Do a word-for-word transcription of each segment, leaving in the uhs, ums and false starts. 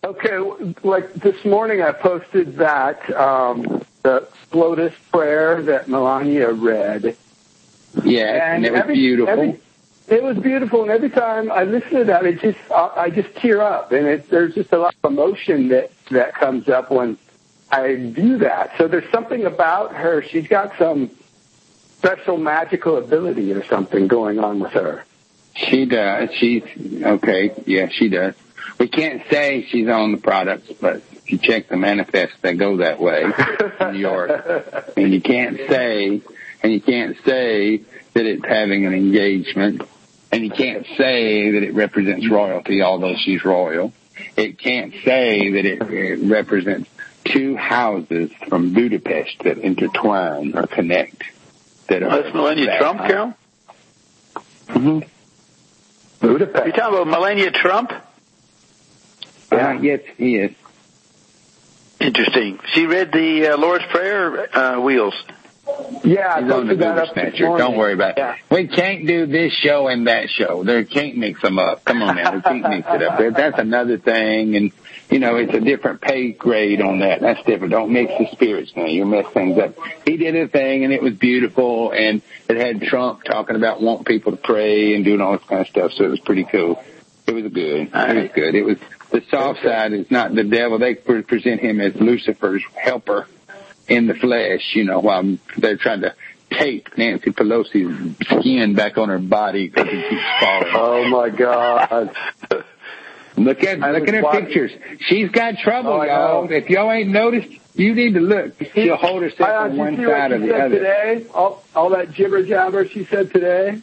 Okay, like this morning I posted that, um, the Lotus prayer that Melania read. Yeah, and, and it was every, beautiful. Every, it was beautiful, and every time I listen to that, it just, I, I just tear up, and it, there's just a lot of emotion that, that comes up when I do that. So there's something about her. She's got some special magical ability or something going on with her. She does. She's, okay, yeah, she does. We can't say she's on the products, but if you check the manifest, they go that way in New York. And you can't say, and you can't say that it's having an engagement, and you can't say that it represents royalty, although she's royal. It can't say that it, it represents two houses from Budapest that intertwine or connect. That oh, that's Melania that Trump, Carol? Mm-hmm. Budapest. You're talking about Melania Trump? Yeah, uh, yes, he is. Interesting. She read the uh, Lord's Prayer, uh, Wheels. Yeah, I He's on the Google Snatcher. Don't worry about it. Yeah. We can't do this show and that show. They can't mix them up. Come on now, we can't mix it up. That's another thing, and you know it's a different pay grade on that. That's different. Don't mix the spirits now. You mess things up. He did a thing, and it was beautiful, and it had Trump talking about wanting people to pray and doing all this kind of stuff. So it was pretty cool. It was good. It was good. It was the soft side is not the devil. They present him as Lucifer's helper in the flesh, you know, while they're trying to tape Nancy Pelosi's skin back on her body because he keeps falling. Oh, my God. Look at look at her watching. Pictures. She's got trouble, oh, y'all. If y'all ain't noticed, you need to look. She'll hold herself I, on one side or the other. Today? All, all that jibber jabber she said today?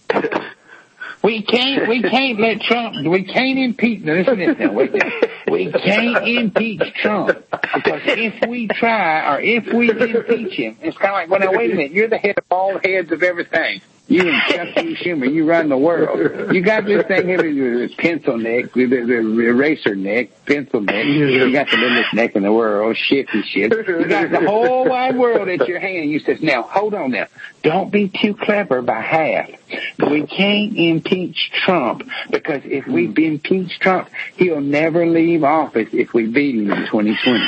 We can't, we can't let Trump, we can't impeach, now listen to this now, wait now. We can't impeach Trump because if we try or if we impeach him, it's kind of like, well, now wait a minute, you're the head of all heads of everything. You and Chuck E. Schumer, you run the world. You got this thing here with this pencil neck, the, the eraser neck, pencil neck. You got the littlest neck in the world, shifty shit. You got the whole wide world at your hand. You says, now, hold on now. Don't be too clever by half. We can't impeach Trump because if we impeach Trump, he'll never leave office if we beat him in twenty twenty.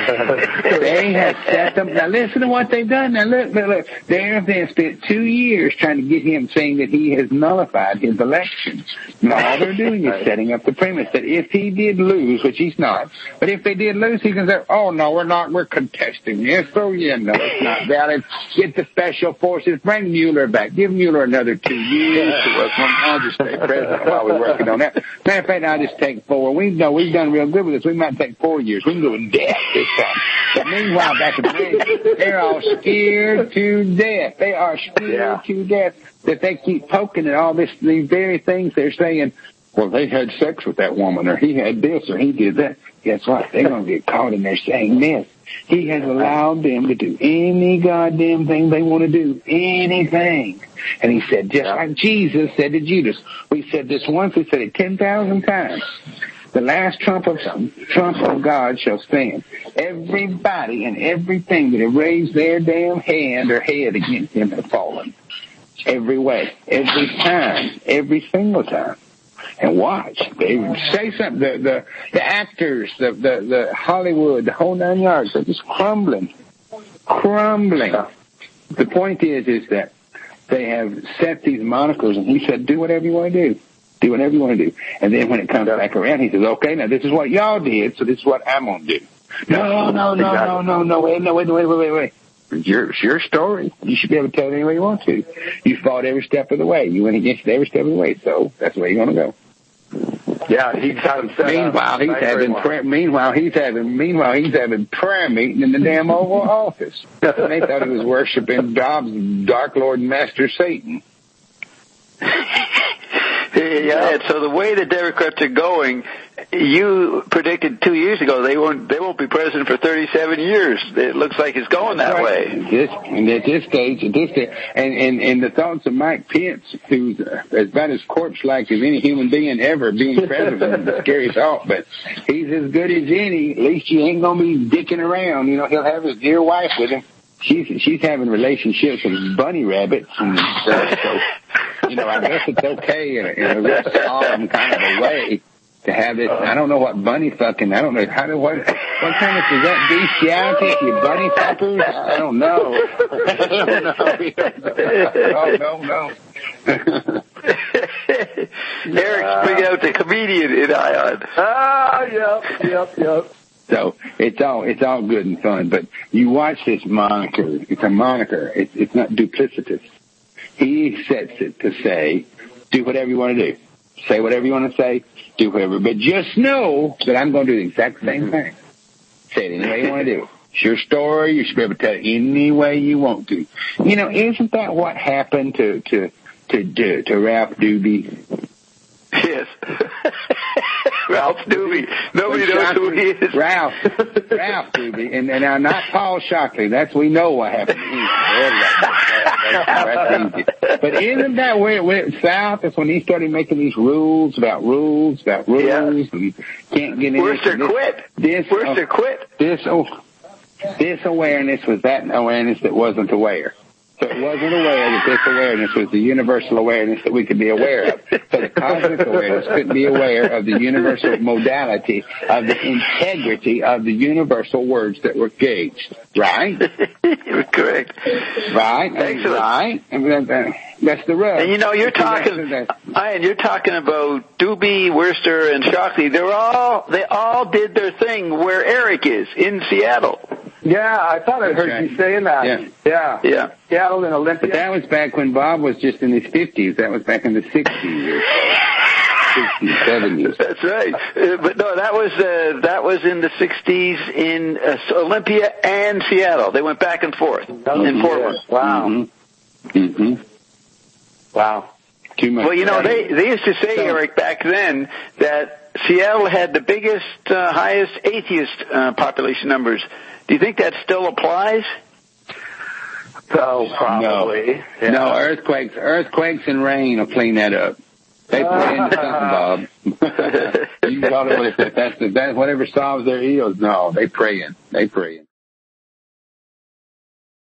They have set them. Now listen to what they've done. Now look, look, look. They have then spent two years trying to get him saying that he has nullified his election. And all they're doing is setting up the premise that if he did lose, which he's not, but if they did lose, he can say, oh no, we're not, we're contesting this. So yeah, no, it's not valid. Get the special forces, bring Mueller back. Give Mueller another two years to work on. I'll just stay president while we're working on that. Matter of fact, I'll just take four. We know we've done real good with this. We might take four years. We can go in death this time. But meanwhile, back in the day, they're all scared to death. They are scared yeah. to death that they keep poking at all this, these very things they're saying, well, they had sex with that woman, or he had this, or he did that. Guess what? They're going to get caught in there saying this. He has allowed them to do any goddamn thing they want to do. Anything. And he said, just yeah. like Jesus said to Judas. We said this once, we said it ten thousand times. The last trump of trump of God shall stand. Everybody and everything that have raised their damn hand or head against him have fallen. Every way. Every time. Every single time. And watch. They say something. The, the, the actors, the, the, the Hollywood, the whole nine yards, they're just crumbling. Crumbling. The point is, is that they have set these monikers, and he said, do whatever you want to do. Do whatever you want to do. And then when it comes back around, he says, okay, now this is what y'all did, so this is what I'm going to do. No, no, no, no, no, no, wait, no, wait, wait, wait, wait, wait. It's your, it's your story. You should be able to tell it any way you want to. You fought every step of the way. You went against it every step of the way, so that's the way you're going to go. Yeah, he's having meanwhile, he's having prayer, meanwhile, he's having, meanwhile, he's having prayer meeting in the damn Oval Office. And they thought he was worshiping Dobbs, Dark Lord Master Satan. Yeah, and so the way the Democrats are going, you predicted two years ago they won't they won't be president for thirty-seven years. It looks like it's going that right. way. This, and at this stage, at this stage, and, and, and the thoughts of Mike Pence, who's about as corpse-like as any human being ever being president, is a scary thought, but he's as good as any. At least you ain't going to be dicking around. You know, he'll have his dear wife with him. She's she's having relationships with bunny rabbits and stuff, so, you know, I guess it's okay in a, in a real solemn kind of a way. to have this. I don't know what bunny fucking. I don't know how to what. What kind of is that bestiality? You bunny fuckers? I don't know. I don't know. Oh no no. Eric's bringing out the comedian in Ion. Ah, yep, yep, yep. So it's all it's all good and fun, but you watch this moniker. It's a moniker. It's it's not duplicitous. He sets it to say, do whatever you want to do. Say whatever you want to say. Do whatever. But just know that I'm going to do the exact same thing. Say it any way you want to do. It's your story. You should be able to tell it any way you want to. You know, isn't that what happened to to to to, to Ralph Doobie? Yes. Ralph Doobie. Nobody knows who he is. Ralph. Ralph Doobie. And, and now not Paul Shockley. That's, we know what happened to him. That's, that's easy. But isn't that where it went south? That's when he started making these rules about rules, about rules. Yeah. And can't get in. Worcester this, quit. This, Worcester oh, quit. This, oh, this awareness was that awareness that wasn't aware. So it wasn't aware that this awareness was the universal awareness that we could be aware of. So the cosmic awareness couldn't be aware of the universal modality of the integrity of the universal words that were gauged. Right? You're correct. Right? Excellent. Right? And that, that, that's the rub. And you know, you're talking, Ian, you're talking about Doobie, Worcester, and Shockley. They're all, they all did their thing where Eric is, in Seattle. Yeah, I thought I heard right. you saying that. Yeah. Yeah. Yeah. Seattle and Olympia. But that was back when Bob was just in his fifties. That was back in the sixties or sixties, seventies. That's right. Uh, but no, that was uh, that was in the sixties in uh, Olympia and Seattle. They went back and forth Oh, in Portland. yeah. Wow. Mm-hmm. Mm-hmm. Wow. Too much. Well, you know, they they used to say, Eric, back then that Seattle had the biggest, uh, highest atheist uh, population numbers. Do you think that still applies? So probably. No, Yeah. no earthquakes, earthquakes and rain will clean that up. They pray into something, Bob. You can call it what if that's, if that's whatever solves their ills. No, they praying. They praying.